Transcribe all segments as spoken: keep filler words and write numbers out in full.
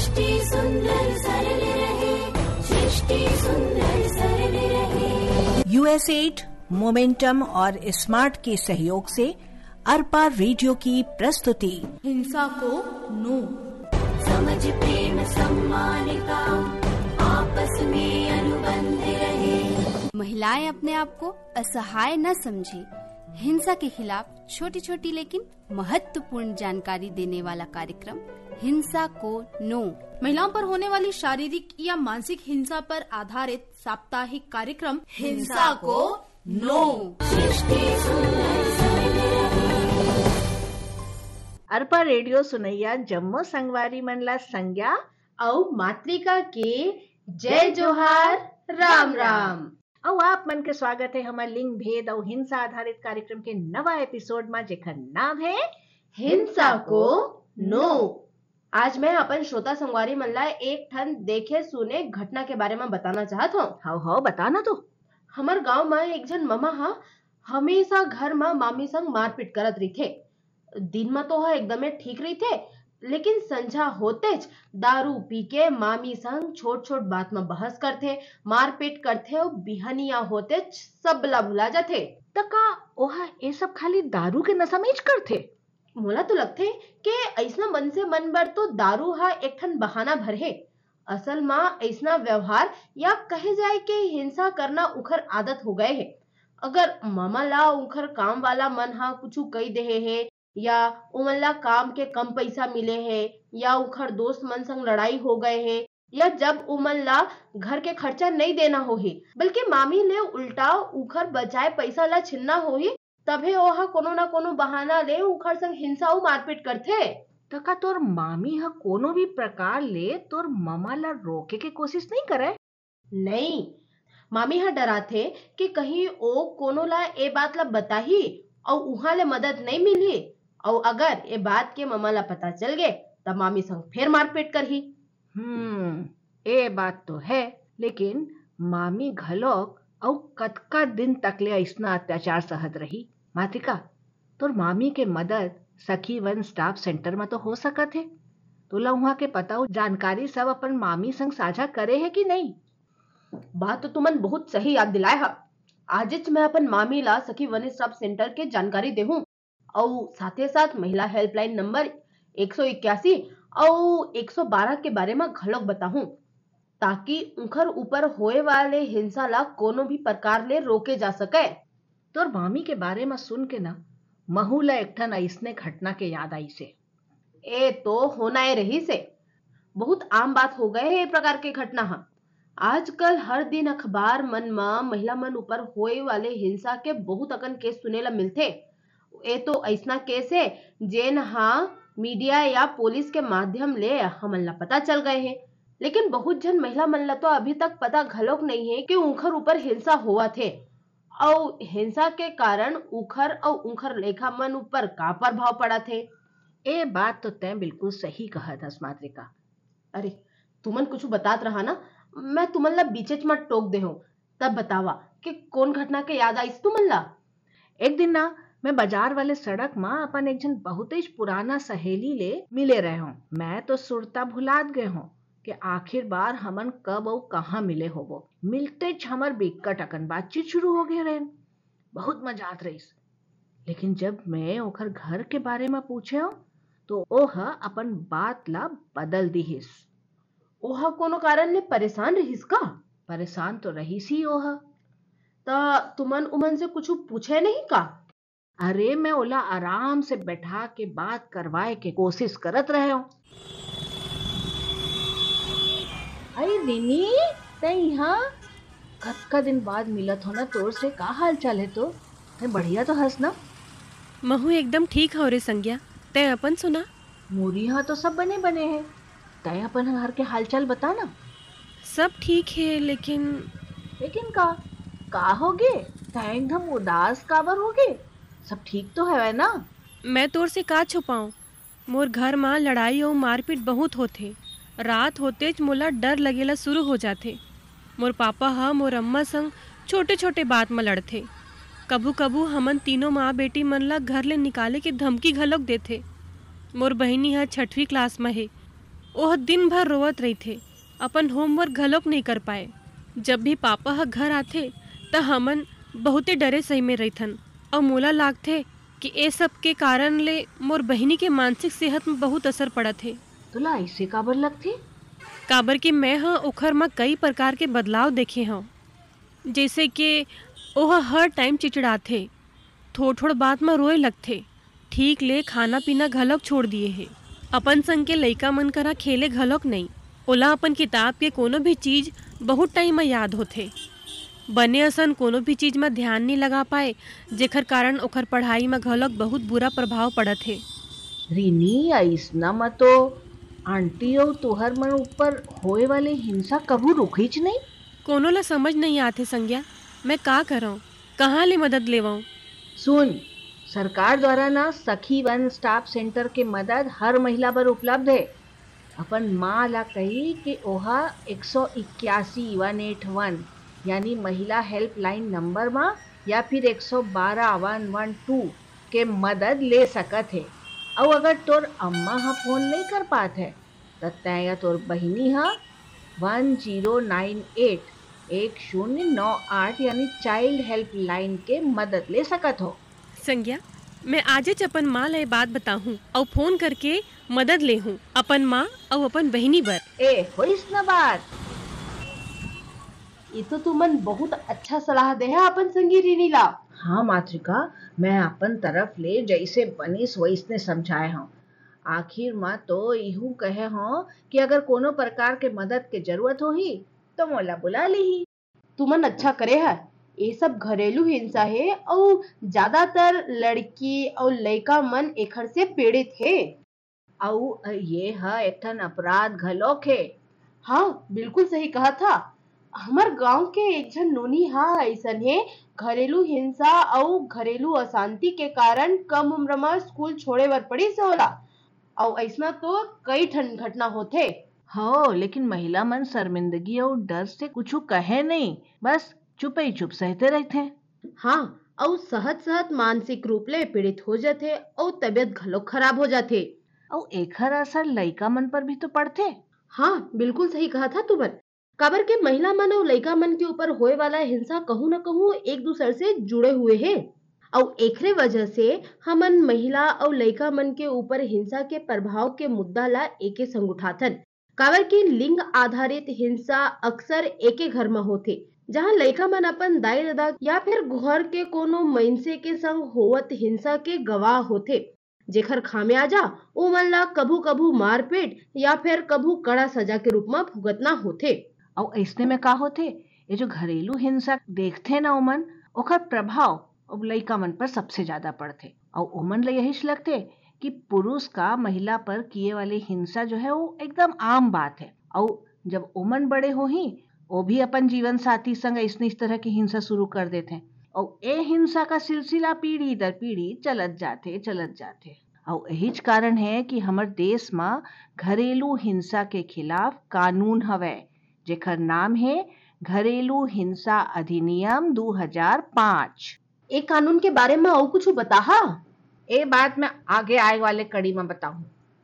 सृष्टि सुंदर सरल रहे, सृष्टि सुंदर सरल रहे। यूएसएड, मोमेंटम और स्मार्ट के सहयोग से अरपा रेडियो की प्रस्तुति हिंसा को नो। समझ प्रेम सम्मान का आपस में अनुबंध रहे। महिलाएं अपने आप को असहाय न समझे। हिंसा के खिलाफ छोटी छोटी लेकिन महत्वपूर्ण जानकारी देने वाला कार्यक्रम हिंसा को नो। महिलाओं पर होने वाली शारीरिक या मानसिक हिंसा पर आधारित साप्ताहिक कार्यक्रम हिंसा को नो। अरपा रेडियो सुनैया जम्मो संगवारी मनला संज्ञा और मातृका के जय जोहार राम राम। और आप मन के स्वागत है हमारे लिंग भेद और हिंसा आधारित कार्यक्रम के नवा एपिसोड में, जेकर नाम है हिंसा को नो। आज मैं अपन श्रोता संगवारी मन ला एक ठन देखे सुने घटना के बारे में बताना चाहत हूँ। हाँ हाँ बताना तो। हमार गांव में एक जन मामा हा हमेशा घर में मामी संग मारपीट करत रही थे। दिन में तो हा एकदमे ठीक रही थे, लेकिन संझा होतेच दारू पी के मामी संग छोट छोट बात में बहस करते, मारपीट करते और बिहनिया होतेच सब ला भुला जाते। तका ओहा ये सब खाली दारू के नशा में करते। मोला तो लगते कि ऐसा मन से मन बर तो दारू हा एक ठन बहाना भर है। असल में ऐसा व्यवहार या कहे जाए कि हिंसा करना उखर आदत हो गए है। अगर मामा ला उखर काम वाला मन हा कुछ कही दे है, या उमन ला काम के कम पैसा मिले है, या उखर दोस्त मन संग लड़ाई हो गए है, या जब उमन ला घर के खर्चा नहीं देना हो ही, बल्कि मामी ले उल्टा उखर बचाए पैसा ला छिन्ना हो ही, तभे ओहा कोनो ना कोनो बहाना ले उखर संग हिंसा और मारपीट करथे। तका तोर मामी हा कोनो भी प्रकार ले तोर मामा ला रोके के कोशिश नहीं करे? नहीं, मामी हा डराथे कि कहीं ओ कोनो ला ए बात ला बताही और उहा ले मदद नहीं मिली, और अगर ये बात के मामा ला पता चल गए तब मामी संग फिर मारपीट करही। हम्म ये बात तो है, लेकिन मामी घलोक और कतका दिन तक ले ऐसना अत्याचार सहत रही। मातिका तोर मामी के मदद सखी वन स्टाफ सेंटर में तो हो सकत है। तोला वहाँ के पता हो जानकारी सब अपन मामी संग साझा करे है कि नहीं? बात तो तुमन बहुत सही याद दिलाए हा। आजच मैं अपन मामी ला सखी वन स्टाफ सेंटर के जानकारी देहूं और साथे साथ महिला हेल्पलाइन नंबर एक सौ इक्यासी और एक सौ बारह के बारे में घलोक बताहूं, ताकि उनकर ऊपर होए वाले हिंसा ला कोनो भी प्रकार ले रोके जा सके। तोर मामी के बारे में सुन के ना महू ला एक ठन ऐसने घटना के याद आई से। ए तो होना है रही से बहुत आम बात हो गए है ये प्रकार के घटना हा। आजकल हर दिन अखबार मन में महिला मन ऊपर होए वाले हिंसा के बहुत अकन केस सुने ला मिलथे। ए तो ऐसा केस है जेन हा मीडिया या पुलिस के माध्यम ले हमन ला पता चल गए हैं, लेकिन बहुत जन महिला मन ला तो अभी तक पता घलोक नहीं है कि उखर ऊपर हिंसा हुआ थे, और हिंसा के कारण उखर और उखर लेखा मन ऊपर का प्रभाव पड़ा थे। ए बात तो तय बिल्कुल सही कहा था मातृका। अरे तुमन कुछ बतात रहा ना, मैं तुमन ला बीचेच मत टोक दे हूँ। तब बतावा कि कौन घटना के याद आई तुमन ला? एक दिन ना मैं बाजार वाले सड़क में अपन एक जन बहुत ही पुराना सहेली ले मिले रहे हूँ। मैं तो सुरता भुलात गए हूँ कि आखिर बार हमन कब और कहाँ मिले होबो। मिलते हमर बिकट अकन बातचीत शुरू हो गए रहे। बहुत मजा आत रही, लेकिन जब मैं ओखर घर के बारे में पूछे हो तो ओह अपन बात ला बदल दीहिस। ओहा कोनो कारण ले परेशान रहिस का? परेशान तो रहीस ही ओह। ता तुमन उमन से कुछ पूछे नहीं का? अरे मैं ओला आराम से बैठा के बात करवाए के कोशिश करत रहे हूँ। अरे रिनी तय यहाँ कतका दिन बाद मिलत हो ना, तोर से का हाल चाल है? तो तय बढ़िया तो हंस ना। महू एकदम ठीक हो रे संज्ञा, तय अपन सुना। मोरी यहाँ तो सब बने बने हैं, तय अपन घर के हालचाल बता ना। सब ठीक है, लेकिन लेकिन का का होगे? तय एकदम उदास काबर होगे? सब ठीक तो है ना? मैं तोर से का छुपाऊं, मोर घर में लड़ाई और मारपीट बहुत होते। रात होते मोला डर लगेला शुरू हो जाते। मोर पापा हा मोर अम्मा संग छोटे छोटे बात में लड़थे। कभू कभू हमन तीनों माँ बेटी मन ला घर ले निकाले के धमकी घलोक देथे। मोर बहिनी हा छठवीं क्लास में है। ओह दिन भर रोवत रही थे, अपन होमवर्क घलोक नहीं कर पाए। जब भी पापा ह घर आथे त हमन बहुते डरे सही में रहीथन और मोला लागथे कि ए सब के कारण ले मोर बहिनी के मानसिक सेहत में बहुत असर पड़त है। तुला ऐसे काबर लगथे? काबर कि मैं ह ओखर में कई प्रकार के बदलाव देखे हूँ, जैसे कि ओह हर टाइम चिचड़ाथे, थोड़ थोड़ बात में रोए लगथे, ठीक ले खाना पीना घलोक छोड़ दिए है, अपन संग के लइका मन करा खेले घलोक नहीं। ओला अपन किताब के कोनो भी चीज बहुत टाइम में याद होथे, बने असन कोनो भी चीज में ध्यान नहीं लगा पाए, जेकर कारण ओखर पढ़ाई में घलोक बहुत बुरा प्रभाव पड़त है। रीनी, ऐसना म तो आंटी और तुहर मन ऊपर होए वाले हिंसा कबू रुकीच नहीं। कोनो ला समझ नहीं आथे संज्ञा, मैं का करऊं, कहाँ ले मदद लेवाऊं? सुन, सरकार द्वारा ना सखी वन स्टॉप सेंटर के मदद हर महिला पर उपलब्ध है। अपन माँ ला कही कि ओहा एक सौ इक्यासी वन एट वन यानी महिला हेल्पलाइन नंबर मा या फिर एक सौ बारह वन वन टू के मदद ले सकत है। और अगर तोर अम्मा हा फोन नहीं कर पात है तो तय या तोर बहिनी हा वन जीरो नाइन एट एक शून्य नौ आठ यानी चाइल्ड हेल्पलाइन के मदद ले सकत हो। संज्ञा, मैं आजे अपन माँ ले बात बताहूँ और फोन करके मदद ले हूँ अपन माँ और अपन बहिनी बर। ए होइस न बात। ये तो तुमन बहुत अच्छा सलाह दे है अपन संगी रीनी ला। हाँ मातृका, मैं अपन तरफ ले जैसे बनिस वैसने समझाए हूँ। आखिर माँ तो यहू कहे हूँ कि अगर कोनो प्रकार के मदद के जरूरत होही तो मोला बुला ली। तुमन अच्छा करे है, ये सब घरेलू हिंसा है और ज्यादातर लड़की और लड़का मन एखर से पीड़ित है। और ये है एक ठन अपराध घलोक है। हाँ बिल्कुल सही कहा था। हमार गांव के एक जन नोनी हाँ ऐसन है, घरेलू हिंसा और घरेलू अशांति के कारण कम उम्र में स्कूल छोड़े बर पड़ी से होला और ऐसा तो कई ठन घटना होते। हो, लेकिन महिला मन शर्मिंदगी और डर से कुछ कहे नहीं, बस चुप ही चुप सहते रहते। हाँ, और सहत सहत मानसिक रूप ले पीड़ित हो जाते और तबियत घलोक खराब हो जाते। और एखर असर लइका मन पर भी तो पड़ते। हाँ बिल्कुल सही कहा था तुमन। काबर के महिला मन और लइका मन के ऊपर होए वाला हिंसा कहूँ न कहूँ एक दूसरे से जुड़े हुए हैं और एकरे वजह से हमन महिला और लइका मन के ऊपर हिंसा के प्रभाव के मुद्दा ला एके संग उठाथन। काबर की लिंग आधारित हिंसा अक्सर एके घर में होते, जहाँ लइका मन अपन दाई दादा या फिर घर के कोनो मइनसे के संग होवत हिंसा के गवाह होते, जेखर खामियाजा ओ मन ला कभू कभू मारपीट या फिर कभू कड़ा सजा के रूप में भुगतना होते। और ऐसने में का होते, ये जो घरेलू हिंसा देखते ना ओमन, ओकर प्रभाव लइका मन पर सबसे ज्यादा पड़ते और ओमन ला यही लगते कि पुरुष का महिला पर किए वाली हिंसा जो है वो एकदम आम बात है। और जब ओमन बड़े हो ही वो भी अपन जीवन साथी संग इसने इस तरह की हिंसा शुरू कर देते और ए हिंसा का सिलसिला पीढ़ी दर पीढ़ी चलत जाते चलत जाते। और यही कारण है कि हमारे देश में घरेलू हिंसा के खिलाफ कानून हवे, जेकर नाम है घरेलू हिंसा अधिनियम दो हज़ार पाँच। एक कानून के बारे में और कुछ बताहा? ए बात मैं आगे आए वाले कड़ी में बताऊं।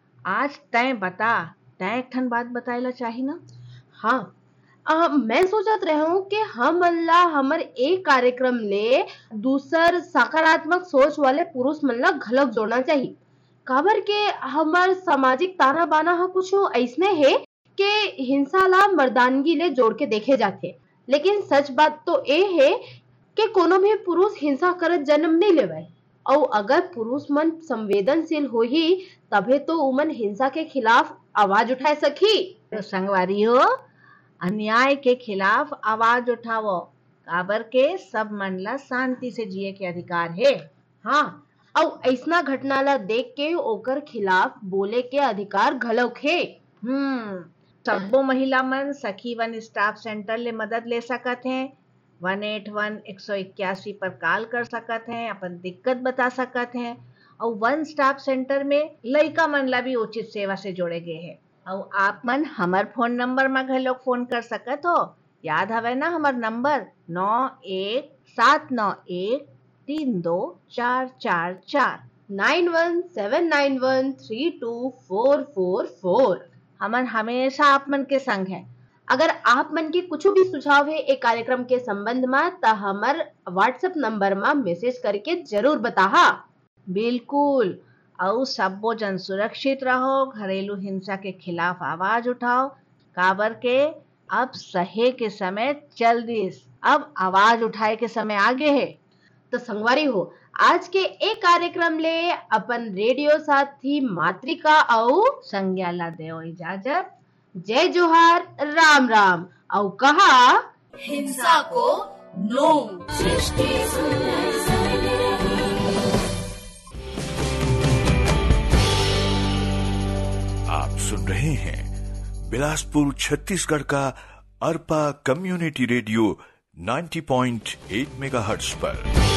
आज तय बता, तय एक ठन बात बताएला चाही ना। हाँ, आ, मैं सोचत रहे हूँ कि हम अल्लाह हमर एक कार्यक्रम ले दूसर सकारात्मक सोच वाले पुरुष मन ला घलक जोड़ना चाहिए। काबर के हमार सामाजिक ताना बाना हा कुछ ऐसने है कि हिंसा ला मर्दानगी ले जोड़ के देखे जाते, लेकिन सच बात तो ए है कि कोनो भी पुरुष हिंसा करत जन्म नहीं लेवे और अगर पुरुष मन संवेदनशील हो ही तबे तो उमन हिंसा के खिलाफ आवाज उठाए सकी। तो संगवारी हो, अन्याय के खिलाफ आवाज उठावो, काबर के सब मन ला शांति से जिए के अधिकार है। हाँ, और ऐसना घटना ला देख के ओकर खिलाफ बोले के अधिकार घलौक है। हम्म सबो महिला मन सखी वन स्टाफ सेंटर ले मदद ले सकत हैं। वन एट वन एक सौ इक्यासी पर कॉल कर सकत हैं, अपन दिक्कत बता सकत हैं और वन स्टाफ सेंटर में लइका मन ला भी उचित सेवा से जोड़े गए हैं। और आप मन हमार फोन नंबर में घलोक फोन कर सकत हो, याद हवे ना हमार नंबर नौ एक सात नौ एक तीन दो चार चार चार nine one seven nine one three two four four four. हमन हमेशा आप मन के संग है। अगर आप मन के कुछ भी सुझाव है एक कार्यक्रम के संबंध में तो हमर व्हाट्सएप नंबर में मैसेज करके जरूर बताहा। बिल्कुल। और सबो जन सुरक्षित रहो, घरेलू हिंसा के खिलाफ आवाज उठाओ, काबर के अब सहे के समय चल दिस, अब आवाज उठाए के समय आगे है। तो संगवारी हो, आज के एक कार्यक्रम ले अपन रेडियो साथी मातृका और संज्ञा ला देओ इजाजत। जय जोहार, राम राम। और कहा हिंसा को नो। सृष्टि सुंदर सरल रहे। आप सुन रहे हैं बिलासपुर छत्तीसगढ़ का अरपा कम्युनिटी रेडियो नब्बे पॉइंट आठ मेगाहर्ट्ज पर।